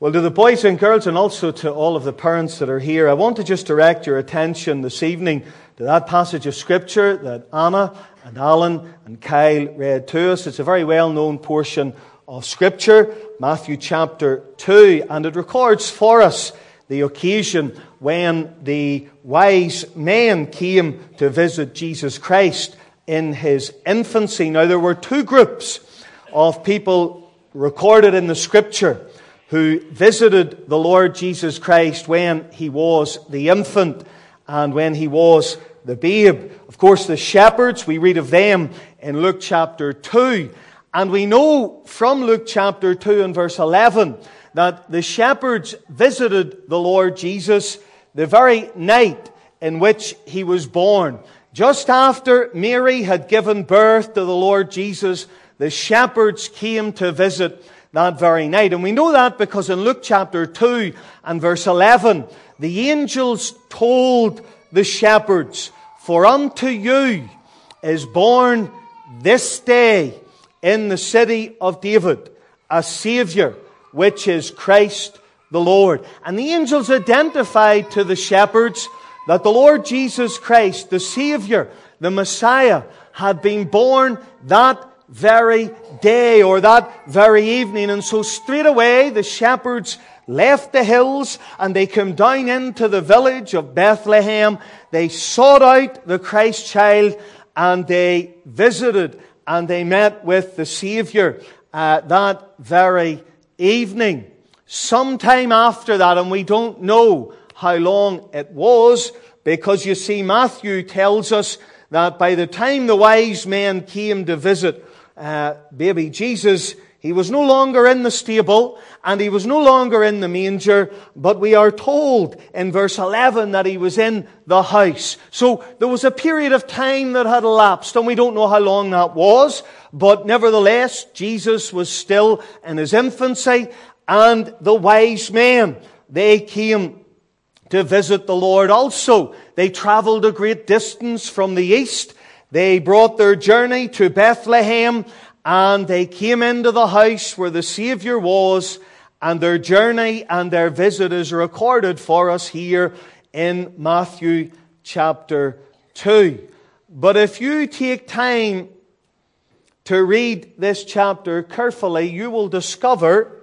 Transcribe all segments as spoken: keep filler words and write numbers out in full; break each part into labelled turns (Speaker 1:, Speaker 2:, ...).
Speaker 1: Well, to the boys and girls and also to all of the parents that are here, I want to just direct your attention this evening to that passage of Scripture that Anna and Alan and Kyle read to us. It's a very well-known portion of Scripture, Matthew chapter two, and it records for us the occasion when the wise men came to visit Jesus Christ in His infancy. Now, there were two groups of people recorded in the Scripture who visited the Lord Jesus Christ when He was the infant and when He was the babe. Of course, the shepherds, we read of them in Luke chapter two. And we know from Luke chapter two and verse eleven that the shepherds visited the Lord Jesus the very night in which He was born. Just after Mary had given birth to the Lord Jesus, the shepherds came to visit that very night. And we know that because in Luke chapter two and verse eleven, the angels told the shepherds, "For unto you is born this day in the city of David a Saviour, which is Christ the Lord." And the angels identified to the shepherds that the Lord Jesus Christ, the Saviour, the Messiah, had been born that very day or that very evening. And so straight away the shepherds left the hills and they came down into the village of Bethlehem. They sought out the Christ child and they visited and they met with the Saviour uh, that very evening. Sometime after that, and we don't know how long it was, because you see Matthew tells us that by the time the wise men came to visit uh, baby Jesus, He was no longer in the stable and He was no longer in the manger, but we are told in verse eleven that He was in the house. So there was a period of time that had elapsed, and we don't know how long that was, but nevertheless, Jesus was still in His infancy, and the wise men, they came to visit the Lord also. They travelled a great distance from the east. They brought their journey to Bethlehem, and they came into the house where the Saviour was, and their journey and their visit is recorded for us here in Matthew chapter two. But if you take time to read this chapter carefully, you will discover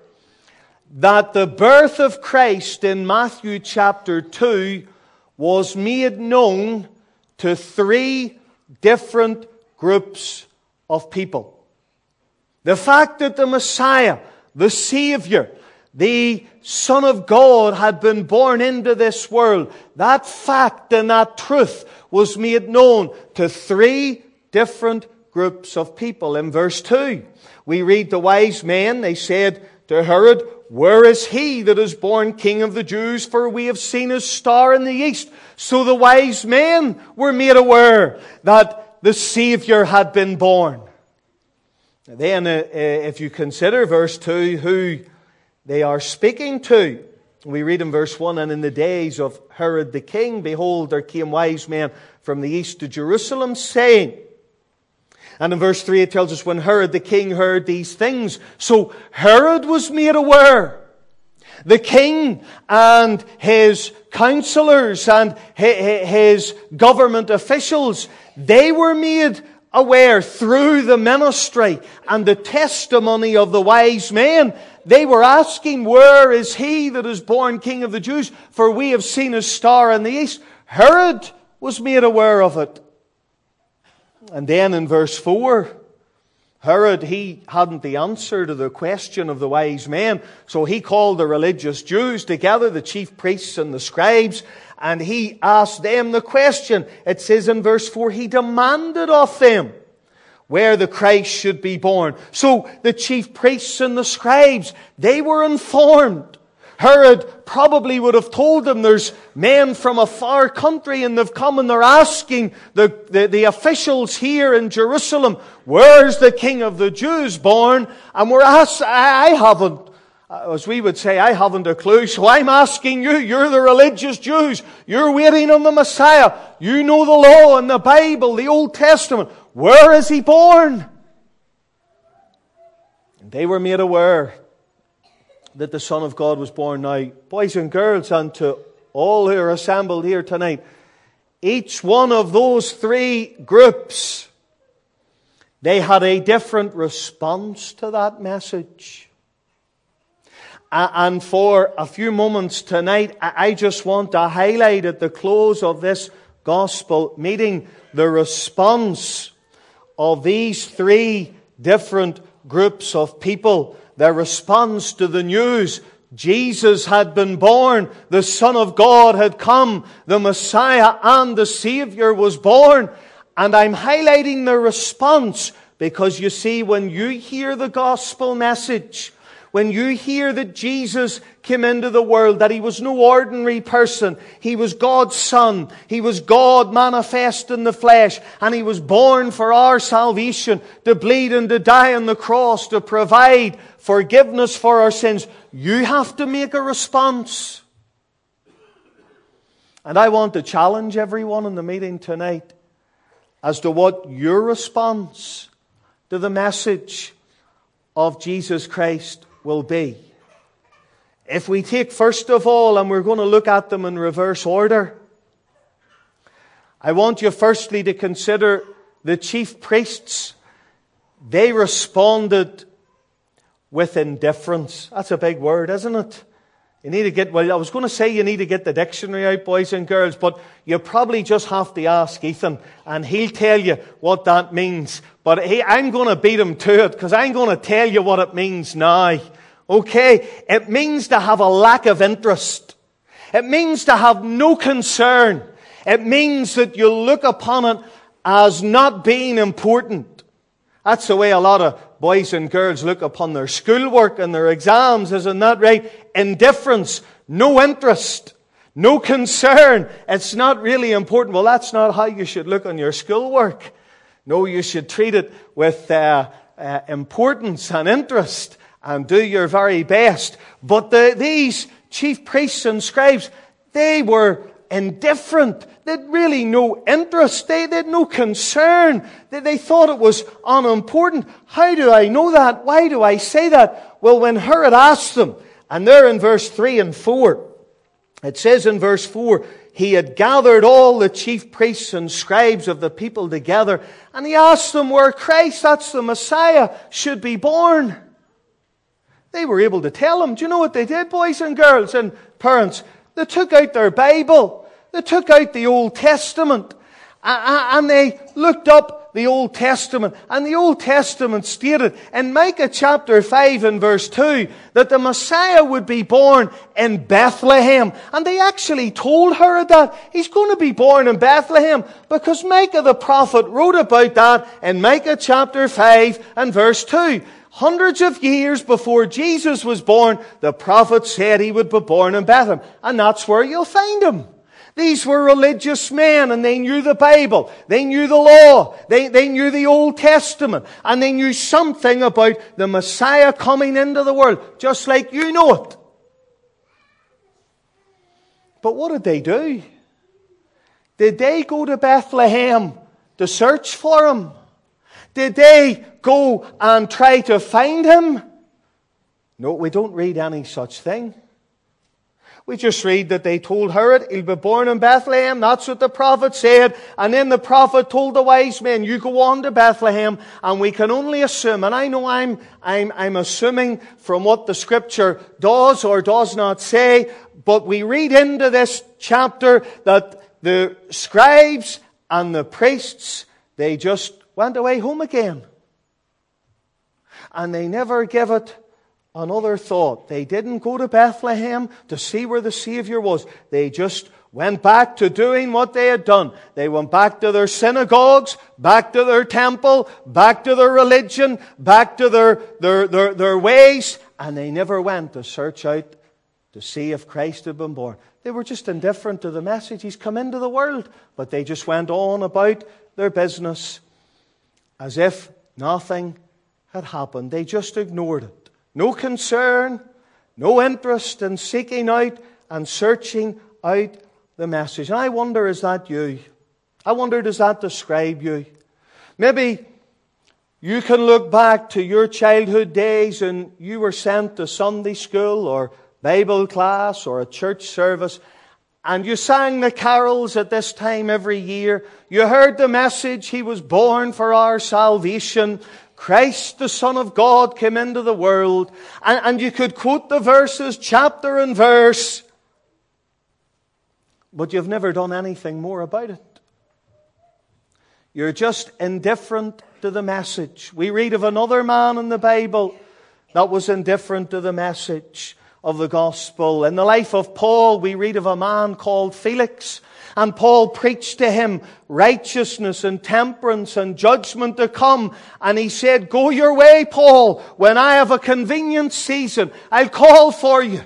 Speaker 1: that the birth of Christ in Matthew chapter two was made known to three different groups of people. The fact that the Messiah, the Saviour, the Son of God had been born into this world, that fact and that truth was made known to three different groups of people. In verse two, we read the wise men, they said to Herod, "Where is He that is born King of the Jews? For we have seen His star in the east." So the wise men were made aware that the Saviour had been born. Then, uh, if you consider verse two, who they are speaking to, we read in verse one, "And in the days of Herod the king, behold, there came wise men from the east to Jerusalem, saying..." And in verse three it tells us, "When Herod the king heard these things..." So Herod was made aware. The king and his counselors and his government officials, they were made aware through the ministry and the testimony of the wise men. They were asking, "Where is He that is born King of the Jews? For we have seen His star in the east." Herod was made aware of it. And then in verse four, Herod, he hadn't the answer to the question of the wise men. So he called the religious Jews together, the chief priests and the scribes, and he asked them the question. It says in verse four, he demanded of them where the Christ should be born. So the chief priests and the scribes, they were informed. Herod probably would have told them, "There's men from a far country and they've come and they're asking the, the, the officials here in Jerusalem, where's the King of the Jews born?" And we're asked, I haven't, as we would say, I haven't a clue. So I'm asking you, you're the religious Jews. You're waiting on the Messiah. You know the law and the Bible, the Old Testament. Where is He born? And they were made aware that the Son of God was born. Now, boys and girls, and to all who are assembled here tonight, each one of those three groups, they had a different response to that message. And for a few moments tonight, I just want to highlight at the close of this gospel meeting the response of these three different groups of people. Their response to the news: Jesus had been born, the Son of God had come, the Messiah and the Savior was born. And I'm highlighting the response because, you see, when you hear the gospel message, when you hear that Jesus came into the world, that He was no ordinary person, He was God's Son, He was God manifest in the flesh, and He was born for our salvation, to bleed and to die on the cross, to provide forgiveness for our sins, you have to make a response. And I want to challenge everyone in the meeting tonight as to what your response to the message of Jesus Christ will be. If we take first of all, and we're going to look at them in reverse order, I want you firstly to consider the chief priests. They responded with indifference. That's a big word, isn't it? You need to get, well, I was going to say you need to get the dictionary out, boys and girls, but you probably just have to ask Ethan, and he'll tell you what that means. But he, I'm going to beat him to it, because I'm going to tell you what it means now. Okay? It means to have a lack of interest. It means to have no concern. It means that you look upon it as not being important. That's the way a lot of boys and girls look upon their schoolwork and their exams, isn't that right? Indifference, no interest, no concern. It's not really important. Well, that's not how you should look on your schoolwork. No, you should treat it with uh, uh, importance and interest and do your very best. But the, these chief priests and scribes, they were indifferent. They had really no interest. They, they had no concern. They, they thought it was unimportant. How do I know that? Why do I say that? Well, when Herod asked them, and there in verse three and four, it says in verse four, he had gathered all the chief priests and scribes of the people together, and he asked them where Christ, that's the Messiah, should be born. They were able to tell him. Do you know what they did, boys and girls and parents? They took out their Bible. They took out the Old Testament. And they looked up the Old Testament. And the Old Testament stated in Micah chapter five and verse two that the Messiah would be born in Bethlehem. And they actually told Herod that he's going to be born in Bethlehem, because Micah the prophet wrote about that in Micah chapter five and verse two. Hundreds of years before Jesus was born, the prophet said he would be born in Bethlehem. And that's where you'll find him. These were religious men, and they knew the Bible. They knew the law. They, they knew the Old Testament. And they knew something about the Messiah coming into the world, just like you know it. But what did they do? Did they go to Bethlehem to search for him? Did they go and try to find him? No, we don't read any such thing. We just read that they told Herod he'll be born in Bethlehem. That's what the prophet said. And then the prophet told the wise men, you go on to Bethlehem. And we can only assume, and I know I'm, I'm, I'm assuming from what the scripture does or does not say, but we read into this chapter that the scribes and the priests, they just went away home again. And they never give it another thought. They didn't go to Bethlehem to see where the Savior was. They just went back to doing what they had done. They went back to their synagogues, back to their temple, back to their religion, back to their, their, their, their ways, and they never went to search out to see if Christ had been born. They were just indifferent to the message. He's come into the world. But they just went on about their business as if nothing had happened. They just ignored it. No concern, no interest in seeking out and searching out the message. And I wonder, is that you? I wonder, does that describe you? Maybe You can look back to your childhood days and you were sent to Sunday school or Bible class or a church service, and you sang the carols at this time every year. You heard the message, He was born for our salvation. Christ, the Son of God, came into the world. And, and you could quote the verses, chapter and verse. But you've never done anything more about it. You're just indifferent to the message. We read of another man in the Bible that was indifferent to the message of the gospel. In the life of Paul, we read of a man called Felix. And Paul preached to him righteousness and temperance and judgment to come. And he said, go your way, Paul. When I have a convenient season, I'll call for you.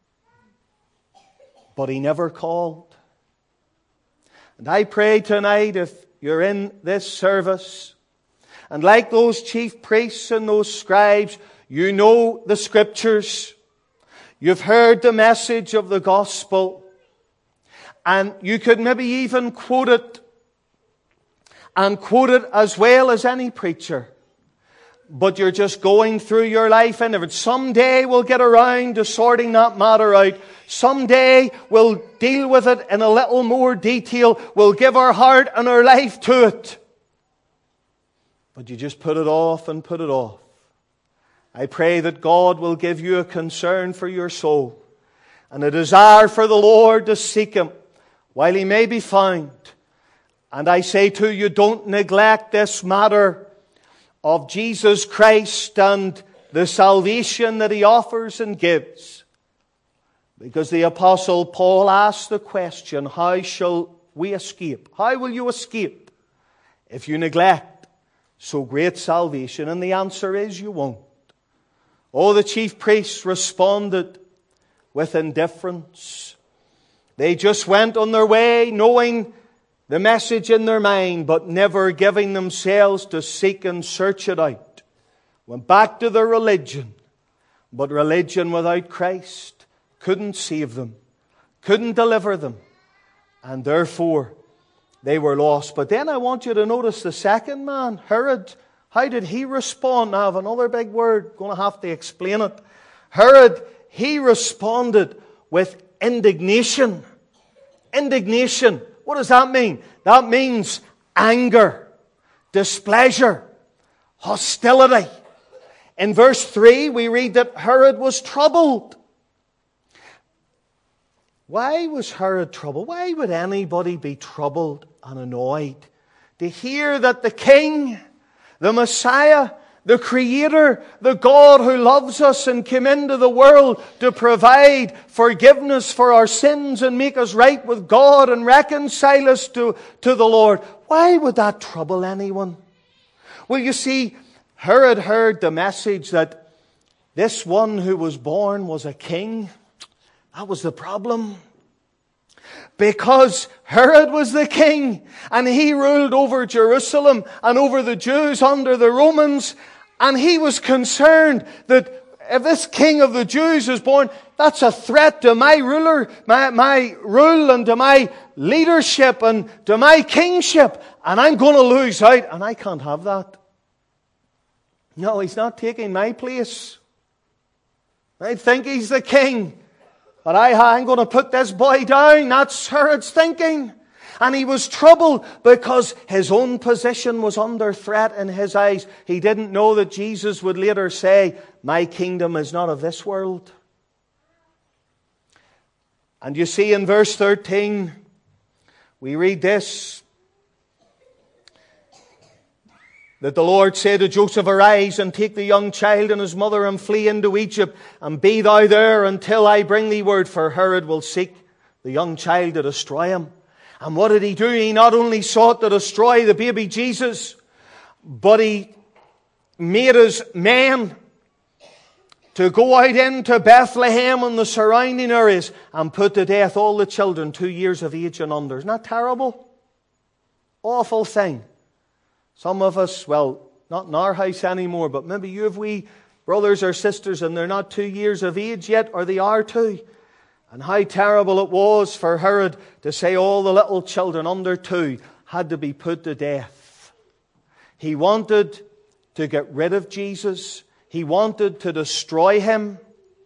Speaker 1: But he never called. And I pray tonight, if you're in this service, and like those chief priests and those scribes, you know the Scriptures. You've heard the message of the gospel. And you could maybe even quote it, and quote it as well as any preacher. But you're just going through your life, and if it someday we'll get around to sorting that matter out, someday we'll deal with it in a little more detail, we'll give our heart and our life to it. But you just put it off and put it off. I pray that God will give you a concern for your soul, and a desire for the Lord to seek Him while He may be found. And I say to you, don't neglect this matter of Jesus Christ and the salvation that He offers and gives. Because the Apostle Paul asked the question, how shall we escape? How will you escape if you neglect so great salvation? And the answer is you won't. Oh, the chief priests responded with indifference. They just went on their way, knowing the message in their mind, but never giving themselves to seek and search it out. Went back to their religion, but religion without Christ couldn't save them, couldn't deliver them, and therefore they were lost. But then I want you to notice the second man, Herod. How did he respond? I have another big word, going to have to explain it. Herod, he responded with indignation. Indignation. What does that mean? That means anger, displeasure, hostility. In verse three, we read that Herod was troubled. Why was Herod troubled? Why would anybody be troubled and annoyed to hear that the King, the Messiah, the Creator, the God who loves us and came into the world to provide forgiveness for our sins and make us right with God and reconcile us to, to the Lord? Why would that trouble anyone? Well, you see, Herod heard the message that this one who was born was a king. That was the problem. Because Herod was the king and he ruled over Jerusalem and over the Jews under the Romans. And he was concerned that if this king of the Jews is born, that's a threat to my ruler, my, my rule and to my leadership and to my kingship. And I'm going to lose out, and I can't have that. No, he's not taking my place. I think he's the king. But I, I'm going to put this boy down. That's Herod's thinking. And he was troubled because his own position was under threat in his eyes. He didn't know that Jesus would later say, my kingdom is not of this world. And you see in verse thirteen, we read this, that the Lord said to Joseph, arise and take the young child and his mother and flee into Egypt, and be thou there until I bring thee word, for Herod will seek the young child to destroy him. And what did he do? He not only sought to destroy the baby Jesus, but he made his men to go out into Bethlehem and the surrounding areas and put to death all the children two years of age and under. Isn't that terrible? Awful thing. Some of us, well, not in our house anymore, but maybe you have wee brothers or sisters and they're not two years of age yet, or they are two. And how terrible it was for Herod to say all the little children under two had to be put to death. He wanted to get rid of Jesus. He wanted to destroy him.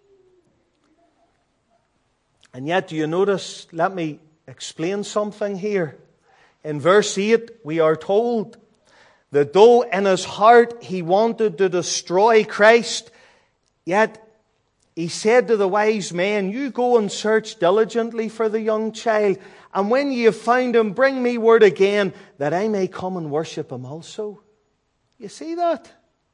Speaker 1: And yet, do you notice, let me explain something here. In verse eight, we are told that though in his heart he wanted to destroy Christ, yet he said to the wise men, you go and search diligently for the young child, and when ye have found him, bring me word again, that I may come and worship him also. You see that?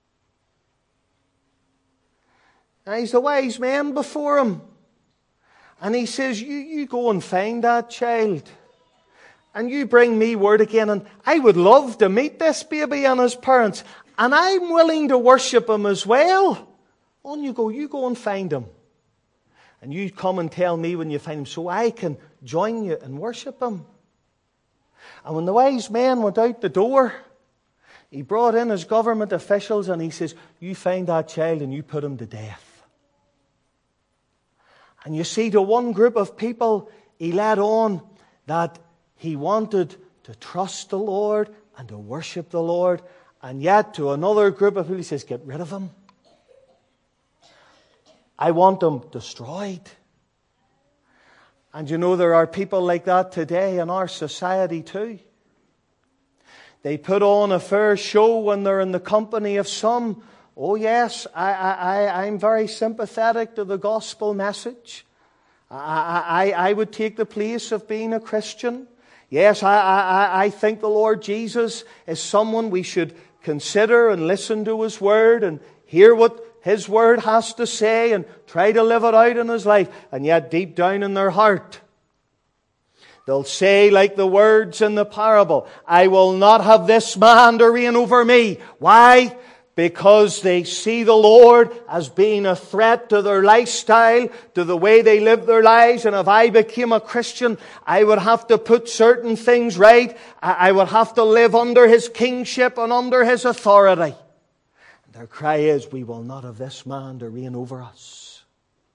Speaker 1: Now he's the wise men before him. And he says, you, you go and find that child. And you bring me word again. And I would love to meet this baby and his parents. And I'm willing to worship him as well. On you go, you go and find him. And you come and tell me when you find him so I can join you and worship him. And when the wise man went out the door, he brought in his government officials and he says, you find that child and you put him to death. And you see, to one group of people, he led on that he wanted to trust the Lord and to worship the Lord. And yet to another group of people, he says, get rid of him. I want him destroyed. And you know, there are people like that today in our society too. They put on a fair show when they're in the company of some. Oh yes, I, I, I'm very sympathetic to the gospel message. I, I, I would take the place of being a Christian. Yes, I, I, I think the Lord Jesus is someone we should consider and listen to His Word and hear what His Word has to say and try to live it out in His life. And yet deep down in their heart, they'll say like the words in the parable, I will not have this man to reign over me. Why? Because they see the Lord as being a threat to their lifestyle, to the way they live their lives. And if I became a Christian, I would have to put certain things right. I would have to live under His kingship and under His authority. And their cry is, we will not have this man to reign over us.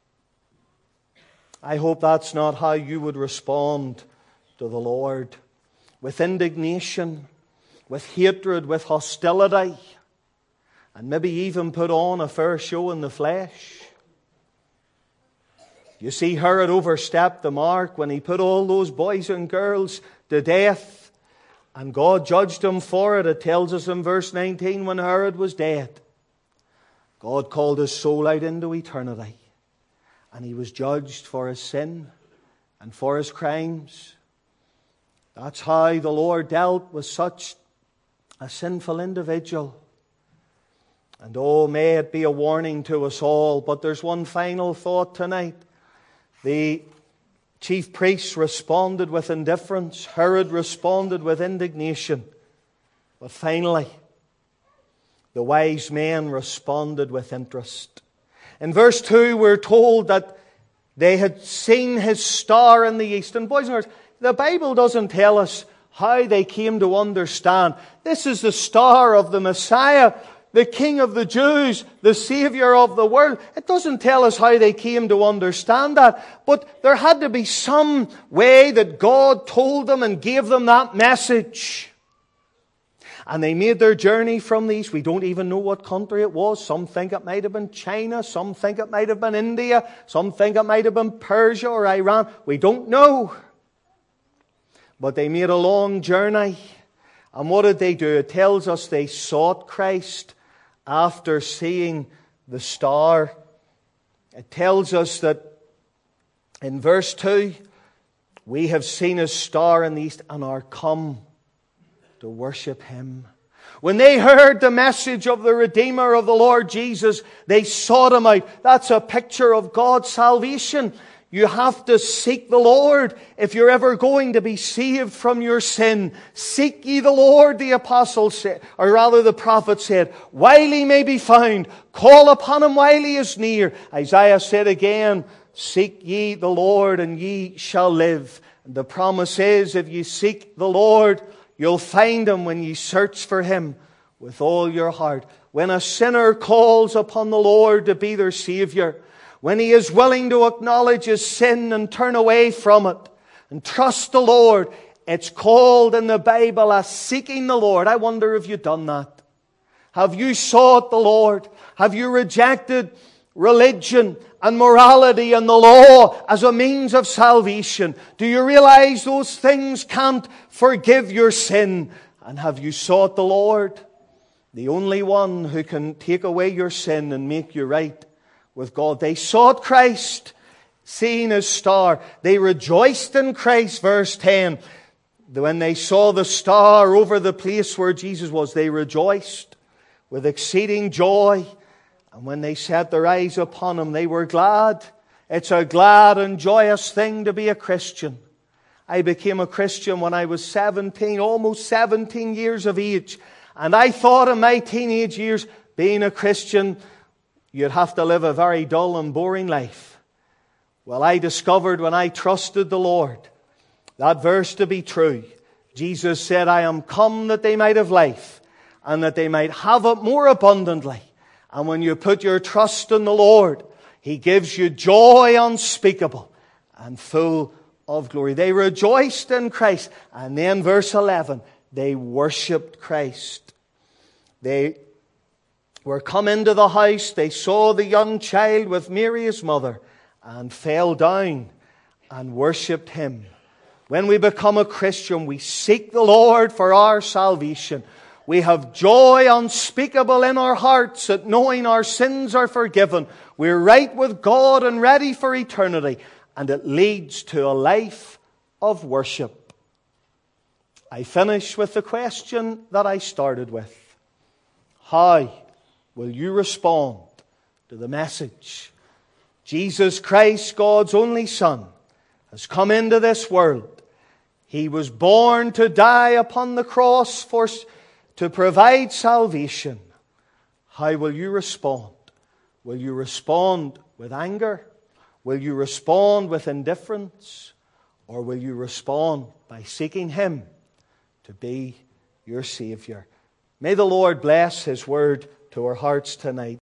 Speaker 1: I hope that's not how you would respond to the Lord. With indignation, with hatred, with hostility. And maybe even put on a fair show in the flesh. You see, Herod overstepped the mark when he put all those boys and girls to death. And God judged him for it. It tells us in verse nineteen, when Herod was dead, God called his soul out into eternity. And he was judged for his sin and for his crimes. That's how the Lord dealt with such a sinful individual. And oh, may it be a warning to us all. But there's one final thought tonight. The chief priests responded with indifference. Herod responded with indignation. But finally, the wise men responded with interest. In verse two, we're told that they had seen his star in the east. And boys and girls, the Bible doesn't tell us how they came to understand. This is the star of the Messiah, the King of the Jews, the Savior of the world. It doesn't tell us how they came to understand that. But there had to be some way that God told them and gave them that message. And they made their journey from the east. We don't even know what country it was. Some think it might have been China. Some think it might have been India. Some think it might have been Persia or Iran. We don't know. But they made a long journey. And what did they do? It tells us they sought Christ after seeing the star. It tells us that in verse two, we have seen His star in the east and are come to worship Him. When they heard the message of the Redeemer of the Lord Jesus, they sought Him out. That's a picture of God's salvation. You have to seek the Lord if you're ever going to be saved from your sin. Seek ye the Lord, the apostle said, or rather the prophet said, while He may be found. Call upon Him while He is near. Isaiah said again, seek ye the Lord and ye shall live. And the promise is, if you seek the Lord, you'll find Him when you search for Him with all your heart. When a sinner calls upon the Lord to be their Savior, when he is willing to acknowledge his sin and turn away from it and trust the Lord, it's called in the Bible as seeking the Lord. I wonder if you've done that. Have you sought the Lord? Have you rejected religion and morality and the law as a means of salvation? Do you realize those things can't forgive your sin? And have you sought the Lord, the only one who can take away your sin and make you right with God? They sought Christ, seeing His star. They rejoiced in Christ, verse ten. When they saw the star over the place where Jesus was, they rejoiced with exceeding joy. And when they set their eyes upon Him, they were glad. It's a glad and joyous thing to be a Christian. I became a Christian when I was seventeen, almost seventeen years of age. And I thought in my teenage years, being a Christian, you'd have to live a very dull and boring life. Well, I discovered when I trusted the Lord, that verse to be true. Jesus said, I am come that they might have life, and that they might have it more abundantly. And when you put your trust in the Lord, He gives you joy unspeakable and full of glory. They rejoiced in Christ. And then verse eleven, they worshipped Christ. They were come into the house. They saw the young child with Mary his mother, and fell down and worshipped Him. When we become a Christian, we seek the Lord for our salvation. We have joy unspeakable in our hearts at knowing our sins are forgiven. We're right with God and ready for eternity. And it leads to a life of worship. I finish with the question that I started with. How will you respond to the message? Jesus Christ, God's only Son, has come into this world. He was born to die upon the cross for to provide salvation. How will you respond? Will you respond with anger? Will you respond with indifference? Or will you respond by seeking Him to be your Savior? May the Lord bless His word to our hearts tonight.